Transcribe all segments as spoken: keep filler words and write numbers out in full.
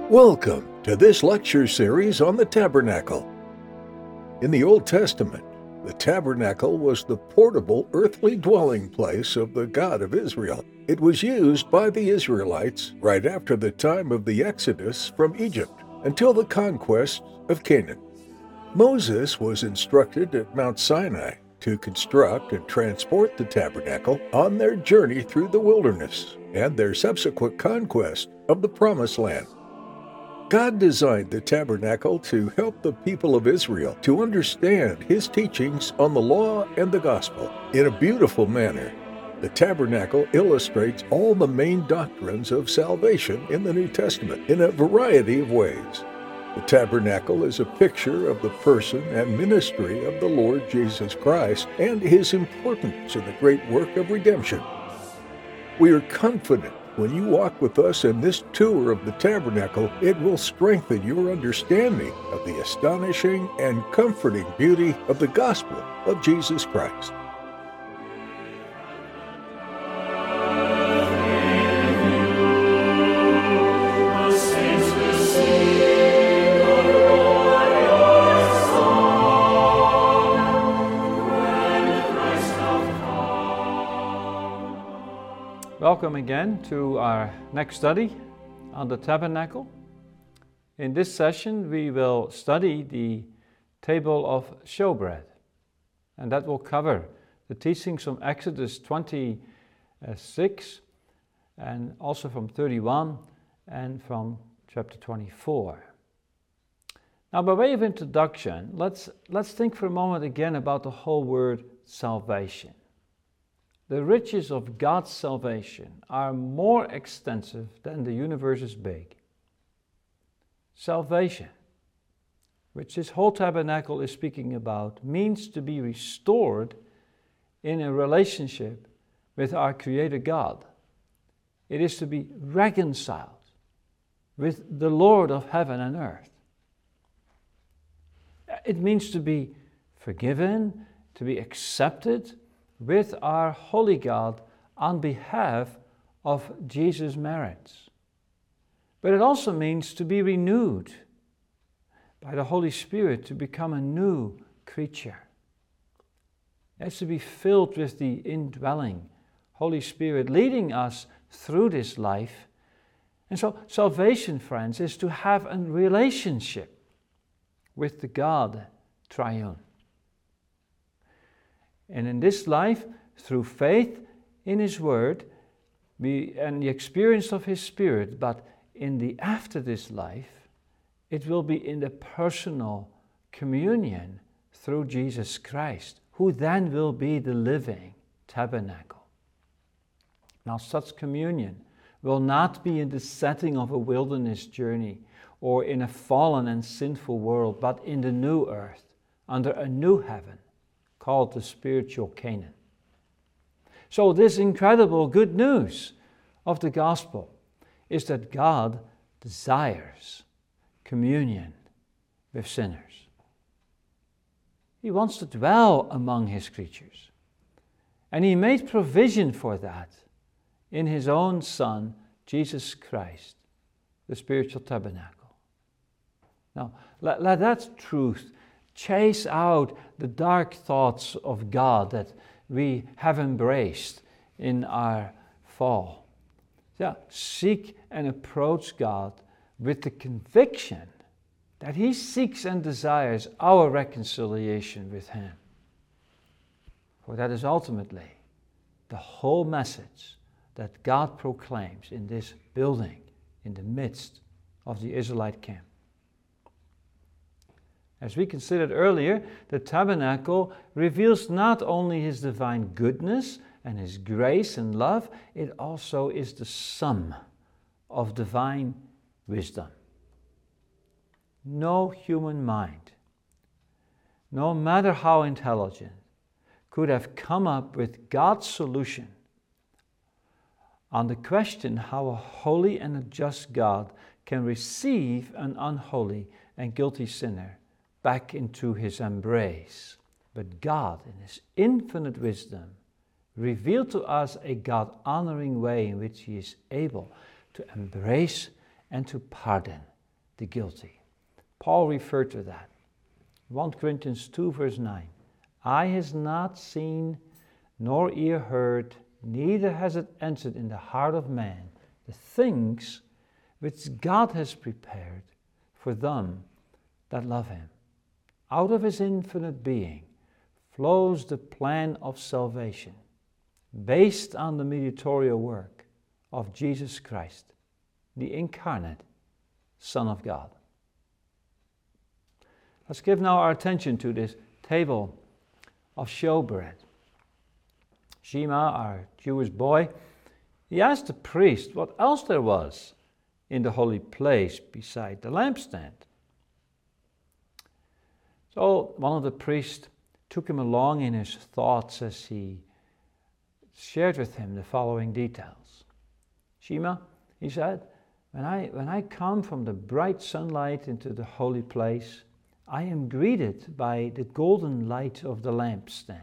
Welcome to this lecture series on the tabernacle. In the Old Testament, the tabernacle was the portable earthly dwelling place of the God of Israel. It was used by the Israelites right after the time of the Exodus from Egypt until the conquest of Canaan. Moses was instructed at Mount Sinai to construct and transport the tabernacle on their journey through the wilderness and their subsequent conquest of the Promised Land. God designed the tabernacle to help the people of Israel to understand His teachings on the law and the gospel. In a beautiful manner, the tabernacle illustrates all the main doctrines of salvation in the New Testament in a variety of ways. The tabernacle is a picture of the person and ministry of the Lord Jesus Christ and His importance in the great work of redemption. We are confident when you walk with us in this tour of the tabernacle, it will strengthen your understanding of the astonishing and comforting beauty of the gospel of Jesus Christ. Welcome again to our next study on the tabernacle. In this session, we will study the table of showbread, and that will cover the teachings from Exodus twenty-six and also from thirty-one and from chapter twenty-four. Now, by way of introduction, let's, let's think for a moment again about the whole word salvation. The riches of God's salvation are more extensive than the universe is big. Salvation, which this whole tabernacle is speaking about, means to be restored in a relationship with our Creator God. It is to be reconciled with the Lord of heaven and earth. It means to be forgiven, to be accepted with our holy God on behalf of Jesus' merits. But it also means to be renewed by the Holy Spirit to become a new creature. It's to be filled with the indwelling Holy Spirit leading us through this life. And so salvation, friends, is to have a relationship with the God triune. And in this life, through faith in His Word we, and the experience of His Spirit, but in the after this life, it will be in the personal communion through Jesus Christ, who then will be the living tabernacle. Now, such communion will not be in the setting of a wilderness journey or in a fallen and sinful world, but in the new earth, under a new heaven, called the spiritual Canaan. So this incredible good news of the gospel is that God desires communion with sinners. He wants to dwell among His creatures. And He made provision for that in His own Son, Jesus Christ, the spiritual tabernacle. Now, let, let that truth chase out the dark thoughts of God that we have embraced in our fall. Yeah, seek and approach God with the conviction that He seeks and desires our reconciliation with Him. For that is ultimately the whole message that God proclaims in this building in the midst of the Israelite camp. As we considered earlier, the tabernacle reveals not only His divine goodness and His grace and love, it also is the sum of divine wisdom. No human mind, no matter how intelligent, could have come up with God's solution on the question how a holy and a just God can receive an unholy and guilty sinner back into His embrace. But God, in His infinite wisdom, revealed to us a God-honoring way in which He is able to embrace and to pardon the guilty. Paul referred to that. First Corinthians two verse nine. Eye has not seen, nor ear heard, neither has it entered in the heart of man, the things which God has prepared for them that love him. Out of his infinite being flows the plan of salvation, based on the mediatorial work of Jesus Christ, the incarnate Son of God. Let's give now our attention to this table of showbread. Shema, our Jewish boy, he asked the priest what else there was in the holy place beside the lampstand. So one of the priests took him along in his thoughts as he shared with him the following details. Shema, he said, when I, when I come from the bright sunlight into the holy place, I am greeted by the golden light of the lampstand.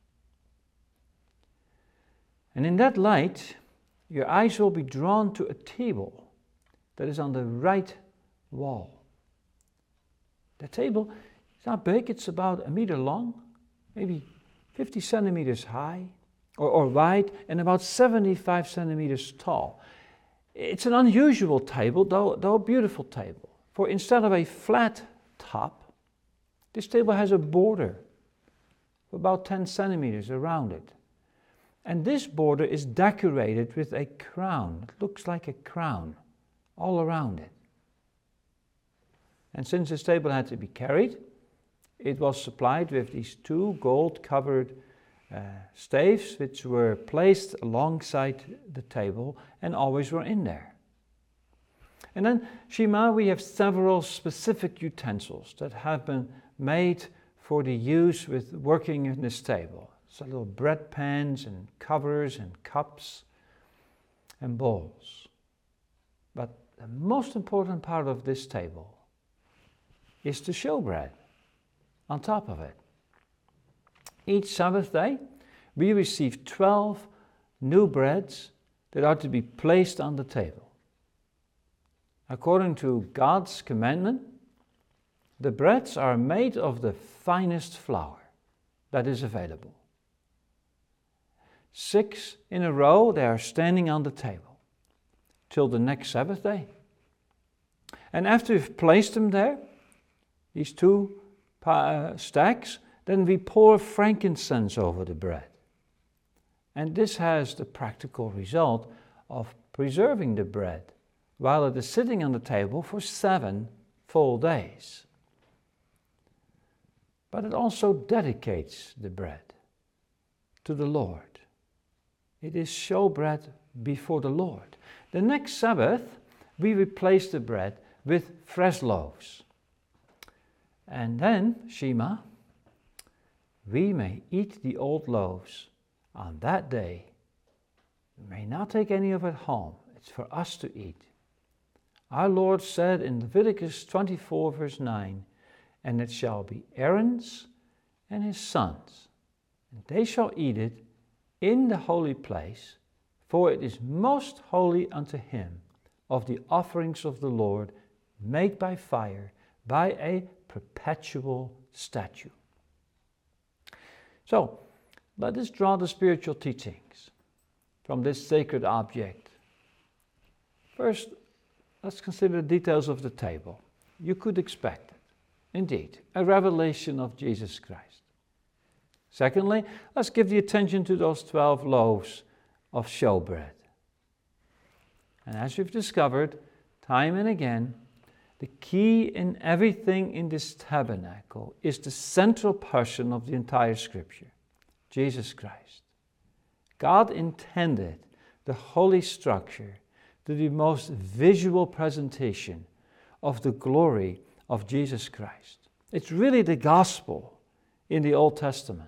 And in that light, your eyes will be drawn to a table that is on the right wall. The table is not big, it's about a meter long, maybe fifty centimeters high or, or wide, and about seventy-five centimeters tall. It's an unusual table, though, though a beautiful table. For instead of a flat top, this table has a border of about ten centimeters around it. And this border is decorated with a crown. It looks like a crown all around it. And since this table had to be carried, it was supplied with these two gold-covered uh, staves, which were placed alongside the table and always were in there. And then, Shema, we have several specific utensils that have been made for the use with working in this table. So little bread pans and covers and cups and bowls. But the most important part of this table is the showbread on top of it. Each Sabbath day, we receive twelve new breads that are to be placed on the table. According to God's commandment, the breads are made of the finest flour that is available. Six in a row, they are standing on the table till the next Sabbath day. And after we've placed them there, these two uh, stacks, then we pour frankincense over the bread. And this has the practical result of preserving the bread while it is sitting on the table for seven full days. But it also dedicates the bread to the Lord. It is showbread before the Lord. The next Sabbath, we replace the bread with fresh loaves. And then, Shema, we may eat the old loaves on that day. We may not take any of it home. It's for us to eat. Our Lord said in Leviticus twenty-four, verse nine, and it shall be Aaron's and his sons, and they shall eat it in the holy place, for it is most holy unto him of the offerings of the Lord made by fire, by a perpetual statute. So, let us draw the spiritual teachings from this sacred object. First, let's consider the details of the table. You could expect it. Indeed, a revelation of Jesus Christ. Secondly, let's give the attention to those twelve loaves of showbread. And as we've discovered time and again, the key in everything in this tabernacle is the central person of the entire Scripture, Jesus Christ. God intended the holy structure to be the most visual presentation of the glory of Jesus Christ. It's really the gospel in the Old Testament.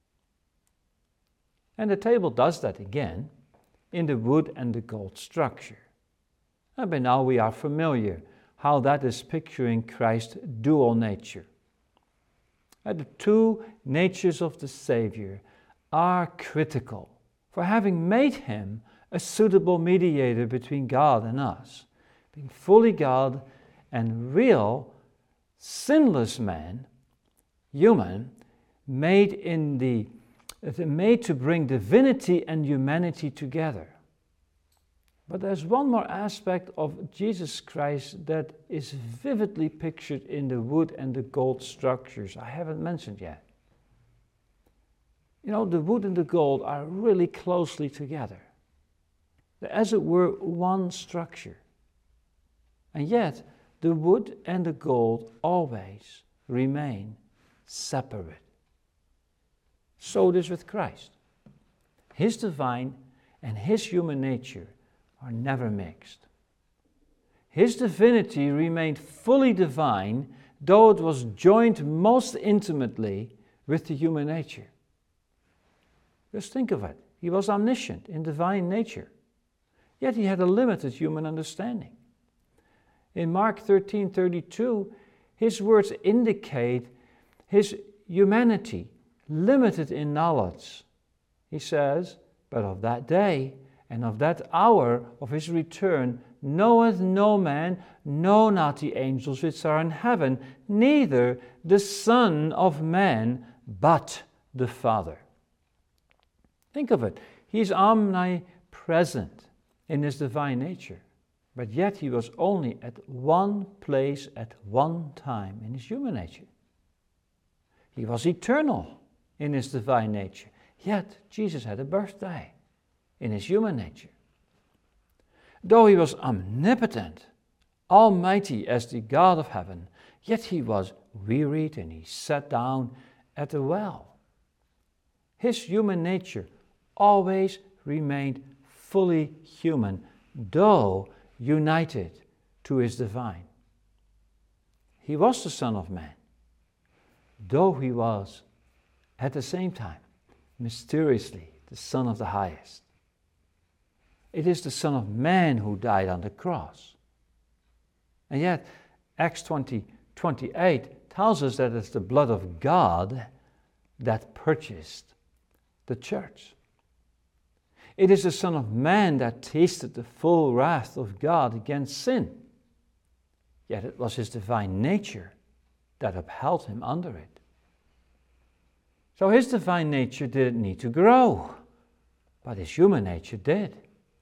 And the table does that again in the wood and the gold structure. And by now we are familiar how that is picturing Christ's dual nature. And the two natures of the Savior are critical for having made him a suitable mediator between God and us, being fully God and real, sinless man, human, made in the made to bring divinity and humanity together. But there's one more aspect of Jesus Christ that is vividly pictured in the wood and the gold structures I haven't mentioned yet. You know, the wood and the gold are really closely together. They're, as it were, one structure. And yet, the wood and the gold always remain separate. So it is with Christ. His divine and his human nature are never mixed. His divinity remained fully divine, though it was joined most intimately with the human nature. Just think of it. He was omniscient in divine nature, yet he had a limited human understanding. In Mark thirteen thirty-two, his words indicate his humanity, limited in knowledge. He says, "But of that day and of that hour of his return knoweth no man, no not the angels which are in heaven, neither the Son of Man, but the Father." Think of it. He is omnipresent in his divine nature, but yet he was only at one place at one time in his human nature. He was eternal in his divine nature, yet Jesus had a birthday in his human nature. Though he was omnipotent, almighty as the God of heaven, yet he was wearied and he sat down at the well. His human nature always remained fully human, though united to his divine. He was the Son of Man, though he was at the same time mysteriously the Son of the Highest. It is the Son of Man who died on the cross. And yet, Acts twenty twenty-eight tells us that it's the blood of God that purchased the church. It is the Son of Man that tasted the full wrath of God against sin. Yet it was his divine nature that upheld him under it. So his divine nature didn't need to grow, but his human nature did.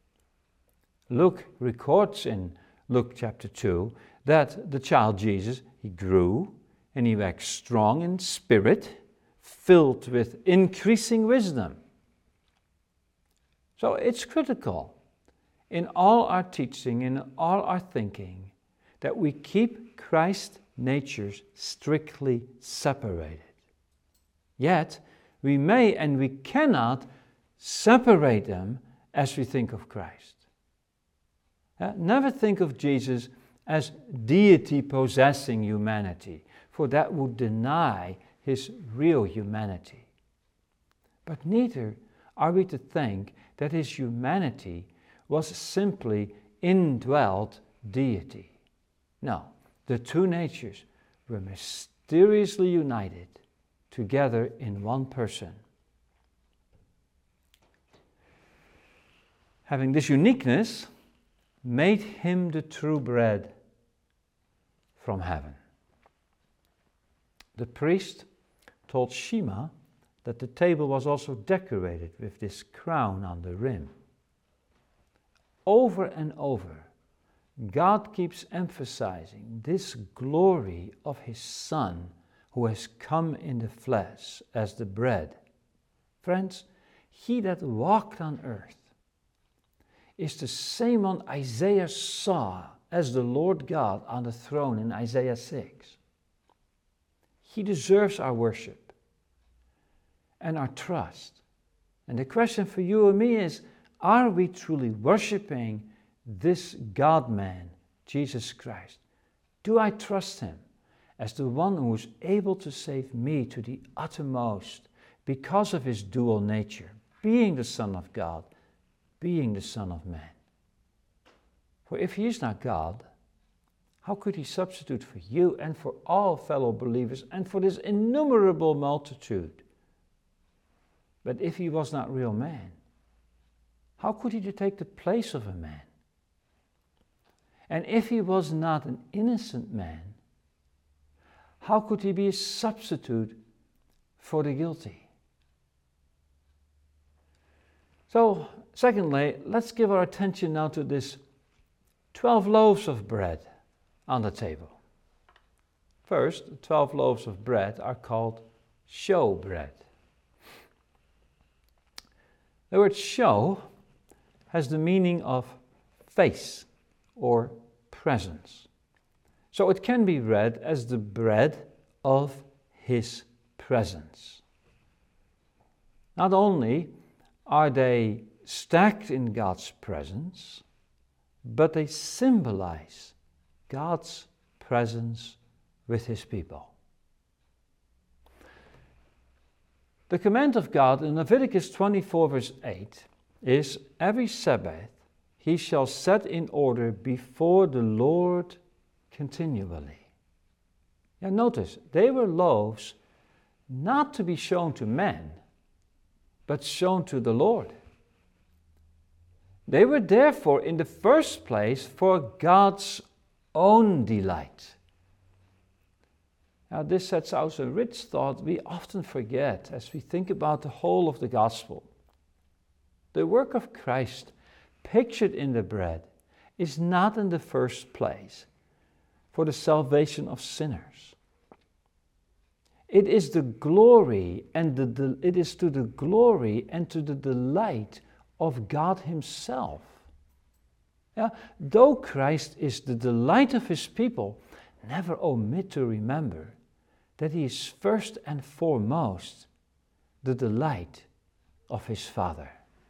Luke records in Luke chapter two that the child Jesus, he grew and he waxed strong in spirit, filled with increasing wisdom. So it's critical in all our teaching, in all our thinking, that we keep Christ's natures strictly separated. Yet, we may and we cannot separate them as we think of Christ. Uh, never think of Jesus as deity possessing humanity, for that would deny his real humanity. But neither are we to think that his humanity was simply indwelt deity. No, the two natures were mysteriously united together in one person. Having this uniqueness made him the true bread from heaven. The priest told Shema that the table was also decorated with this crown on the rim. Over and over, God keeps emphasizing this glory of his Son who has come in the flesh as the bread. Friends, he that walked on earth is the same one Isaiah saw as the Lord God on the throne in Isaiah six. He deserves our worship and our trust. And the question for you and me is, are we truly worshiping this God-man, Jesus Christ? Do I trust him as the one who is able to save me to the uttermost because of his dual nature, being the Son of God, being the Son of Man? For if he is not God, how could he substitute for you and for all fellow believers and for this innumerable multitude? But if he was not real man, how could he take the place of a man? And if he was not an innocent man, how could he be a substitute for the guilty? So, secondly, let's give our attention now to this twelve loaves of bread on the table. First, the twelve loaves of bread are called show bread. The word show has the meaning of face or presence. So it can be read as the bread of his presence. Not only are they stacked in God's presence, but they symbolize God's presence with his people. The command of God in Leviticus twenty-four verse eight is, every Sabbath he shall set in order before the Lord continually. Now notice, they were loaves not to be shown to men, but shown to the Lord. They were therefore in the first place for God's own delight. Now this sets out a rich thought we often forget as we think about the whole of the gospel. The work of Christ, pictured in the bread, is not in the first place for the salvation of sinners. It is the glory and the, the it is to the glory and to the delight of God himself. Yeah, though Christ is the delight of his people, never omit to remember that he is first and foremost the delight of his Father.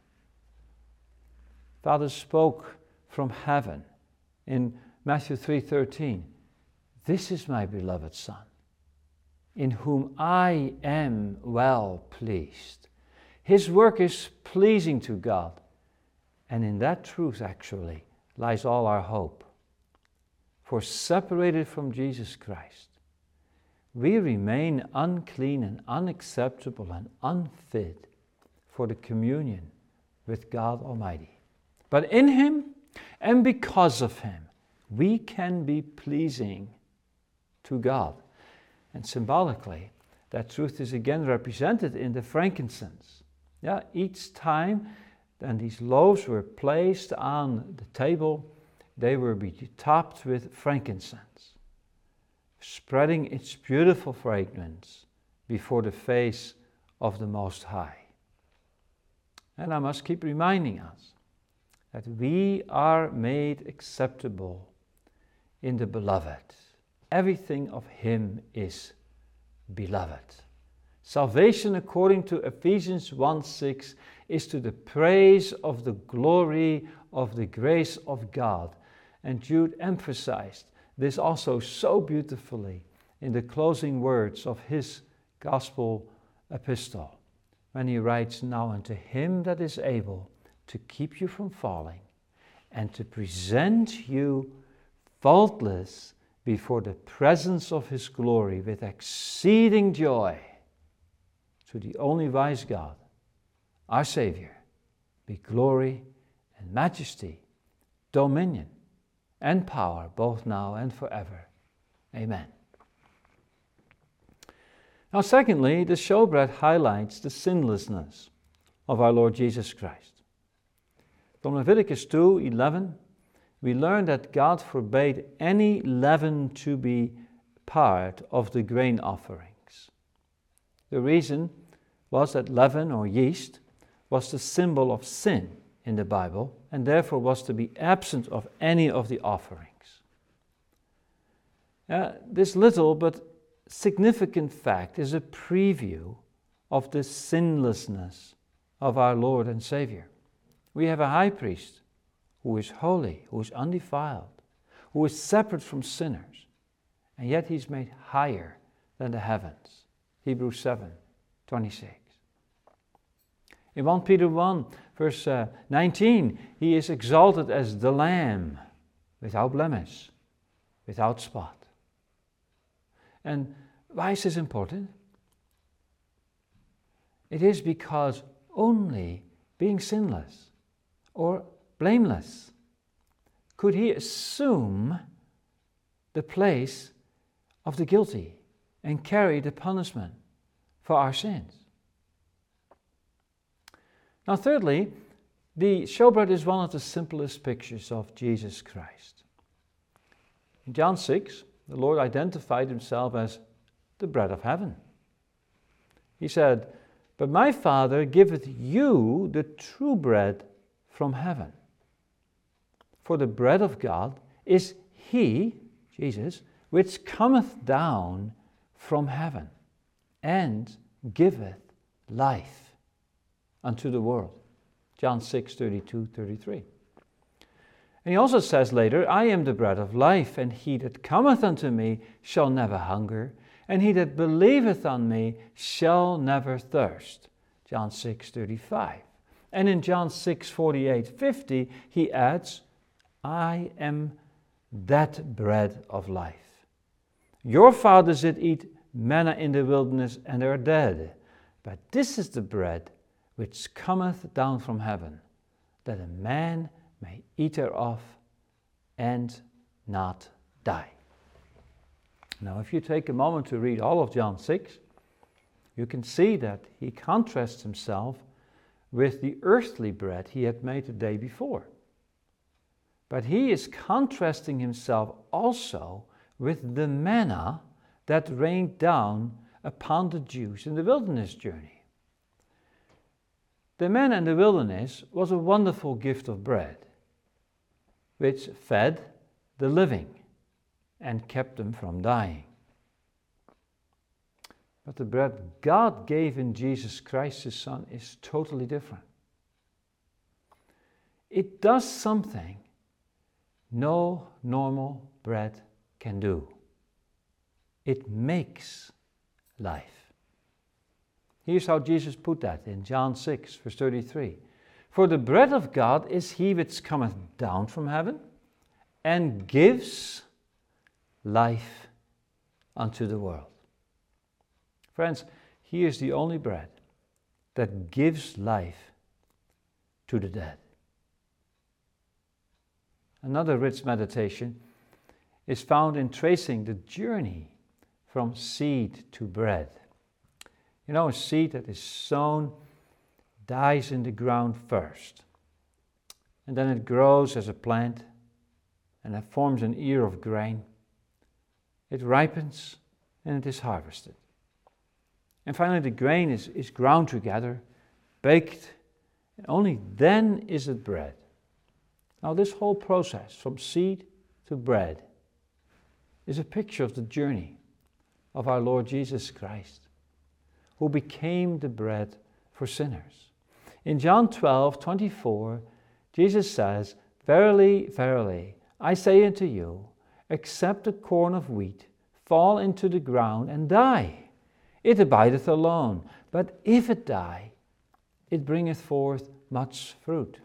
Father spoke from heaven in Matthew three thirteen, "This is my beloved Son, in whom I am well pleased." His work is pleasing to God, and in that truth actually lies all our hope. For separated from Jesus Christ, we remain unclean and unacceptable and unfit for the communion with God Almighty. But in him and because of him, we can be pleasing to God. And symbolically, that truth is again represented in the frankincense. Yeah, each time then these loaves were placed on the table, they were be topped with frankincense, spreading its beautiful fragrance before the face of the Most High. And I must keep reminding us that we are made acceptable in the Beloved. Everything of him is beloved. Salvation, according to Ephesians one six, is to the praise of the glory of the grace of God. And Jude emphasized this also so beautifully in the closing words of his gospel epistle, when he writes, "Now unto him that is able to keep you from falling, and to present you faultless before the presence of his glory with exceeding joy, to the only wise God, our Savior, be glory and majesty, dominion and power, both now and forever. Amen." Now, secondly, the showbread highlights the sinlessness of our Lord Jesus Christ. From Leviticus two eleven, we learn that God forbade any leaven to be part of the grain offerings. The reason was that leaven or yeast was the symbol of sin in the Bible and therefore was to be absent of any of the offerings. Uh, this little but significant fact is a preview of the sinlessness of our Lord and Savior. We have a high priest who is holy, who is undefiled, who is separate from sinners, and yet he's made higher than the heavens. Hebrews seven twenty-six. In First Peter one, verse uh, nineteen, he is exalted as the Lamb, without blemish, without spot. And why is this important? It is because only being sinless or blameless could he assume the place of the guilty and carry the punishment for our sins? Now, thirdly, the showbread is one of the simplest pictures of Jesus Christ. In John six, the Lord identified himself as the bread of heaven. He said, "But my Father giveth you the true bread from heaven. For the bread of God is he," Jesus, "which cometh down from heaven, and giveth life unto the world." John six, thirty-two, thirty-three. And he also says later, "I am the bread of life, and he that cometh unto me shall never hunger, and he that believeth on me shall never thirst." John six, thirty-five. And in John six, forty-eight, fifty, he adds, "I am that bread of life. Your fathers did eat manna in the wilderness, and they are dead. But this is the bread which cometh down from heaven, that a man may eat thereof and not die." Now, if you take a moment to read all of John six, you can see that he contrasts himself with the earthly bread he had made the day before. But he is contrasting himself also with the manna that rained down upon the Jews in the wilderness journey. The manna in the wilderness was a wonderful gift of bread, which fed the living and kept them from dying. But the bread God gave in Jesus Christ, his Son, is totally different. It does something no normal bread can do. It makes life. Here's how Jesus put that in John six, verse thirty-three. "For the bread of God is he which cometh down from heaven, and gives life unto the world." Friends, he is the only bread that gives life to the dead. Another rich meditation is found in tracing the journey from seed to bread. You know, a seed that is sown dies in the ground first, and then it grows as a plant, and it forms an ear of grain. It ripens, and it is harvested. And finally, the grain is, is ground together, baked, and only then is it bread. Now, this whole process, from seed to bread, is a picture of the journey of our Lord Jesus Christ, who became the bread for sinners. In John twelve, twenty-four, Jesus says, "Verily, verily, I say unto you, except a corn of wheat fall into the ground and die, it abideth alone. But if it die, it bringeth forth much fruit."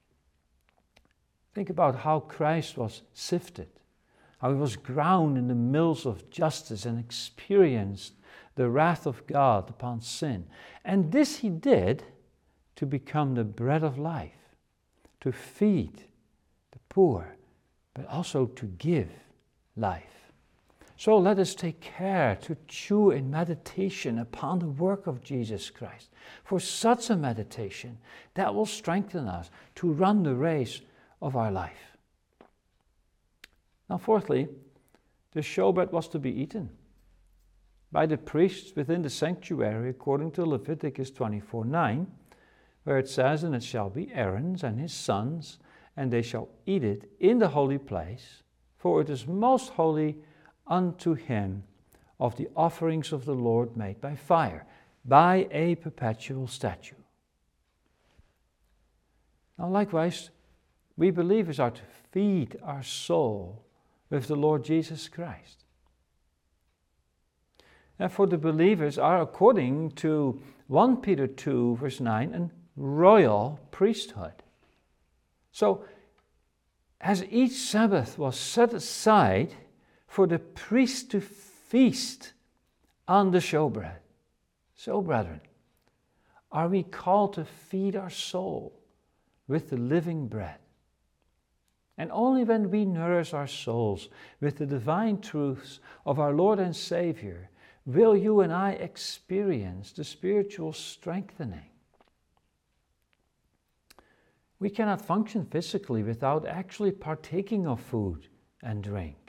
Think about how Christ was sifted, how he was ground in the mills of justice and experienced the wrath of God upon sin. And this he did to become the bread of life, to feed the poor, but also to give life. So let us take care to chew in meditation upon the work of Jesus Christ. For such a meditation, that will strengthen us to run the race of our life. Now, fourthly, the showbread was to be eaten by the priests within the sanctuary according to Leviticus twenty-four nine, where it says, "And it shall be Aaron's and his sons, and they shall eat it in the holy place, for it is most holy unto him of the offerings of the Lord made by fire, by a perpetual statute." Now, likewise, we believers are to feed our soul with the Lord Jesus Christ. And for the believers are, according to First Peter two, verse nine, a royal priesthood. So, as each Sabbath was set aside for the priest to feast on the showbread, so, brethren, are we called to feed our soul with the living bread. And only when we nourish our souls with the divine truths of our Lord and Savior will you and I experience the spiritual strengthening. We cannot function physically without actually partaking of food and drink.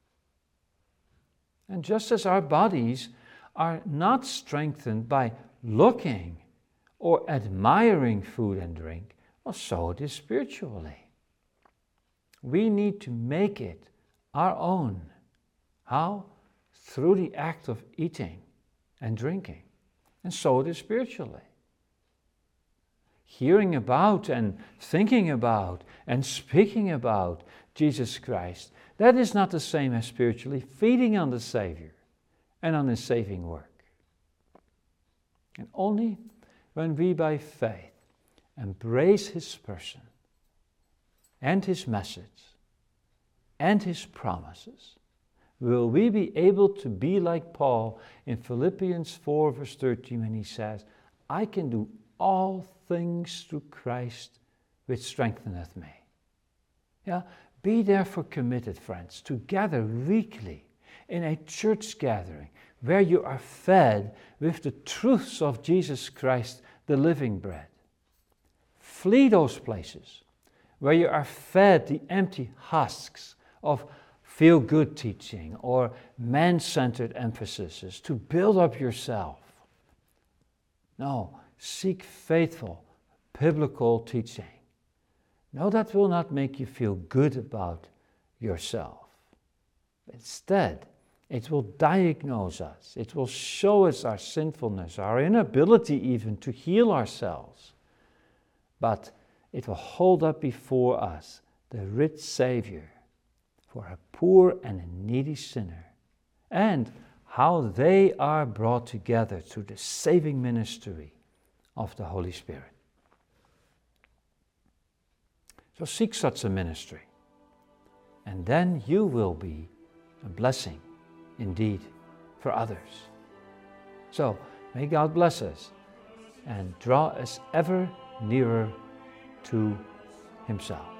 And just as our bodies are not strengthened by looking or admiring food and drink, well, so it is spiritually. We need to make it our own. How? Through the act of eating and drinking. And so it is spiritually. Hearing about and thinking about and speaking about Jesus Christ, that is not the same as spiritually feeding on the Savior and on His saving work. And only when we by faith embrace His person and His message and His promises will we be able to be like Paul in Philippians four verse thirteen when he says, I can do all things through Christ which strengtheneth me. Yeah, be therefore committed, friends, to gather weekly in a church gathering where you are fed with the truths of Jesus Christ, the living bread. Flee those places where you are fed the empty husks of feel-good teaching or man-centered emphases to build up yourself. No, seek faithful biblical teaching. No, that will not make you feel good about yourself. Instead, it will diagnose us. It will show us our sinfulness, our inability even to heal ourselves. But it will hold up before us the rich Savior for a poor and a needy sinner, and how they are brought together through the saving ministry of the Holy Spirit. So seek such a ministry, and then you will be a blessing indeed for others. So may God bless us and draw us ever nearer to Himself.